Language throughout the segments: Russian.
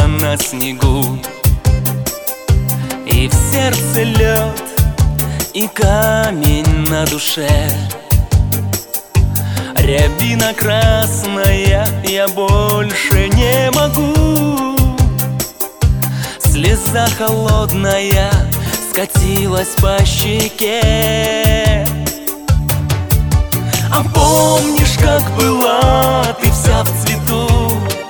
рябина на снегу, и в сердце лед, и камень на душе. Рябина красная, я больше не могу. Слеза холодная скатилась по щеке. А помнишь, как была ты вся в цвету,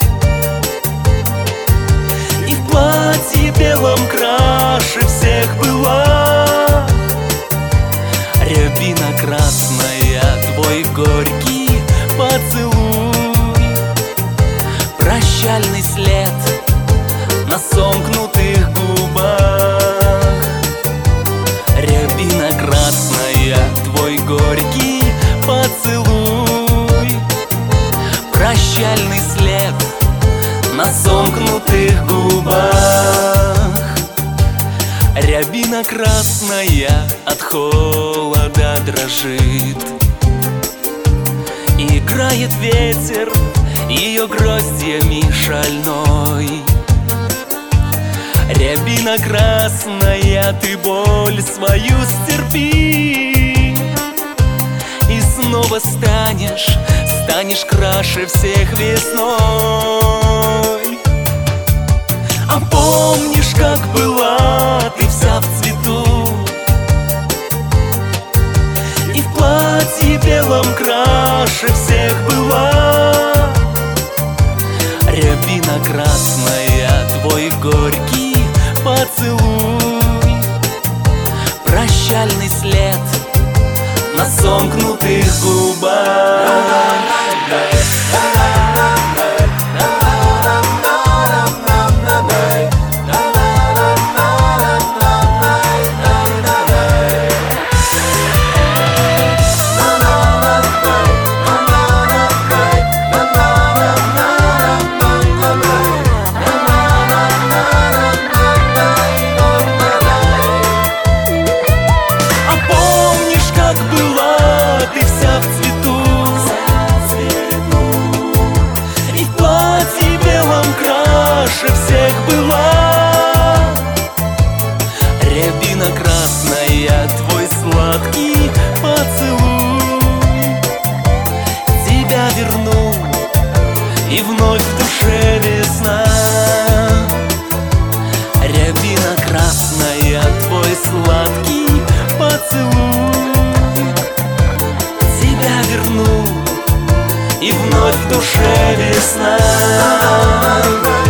и в платье белом краше всех была? Рябина красная, твой горький поцелуй, прощальный след на сомкнутых губах. Рябина красная, твой горький поцелуй, прощальный след на сомкнутых губах. Рябина красная от холода дрожит, играет ветер ее гроздьями шальной. Рябина красная, ты боль свою стерпи, и снова станешь краше всех весной. А помнишь, как была ты вся в цвету, и в платье белом краше всех была? Рябина красная, твой горький поцелуй, прощальный след на сомкнутых губах. Всех была. Рябина красная, твой сладкий поцелуй тебя вернул, и вновь в душе весна. Рябина красная, твой сладкий поцелуй тебя вернул, и вновь в душе весна.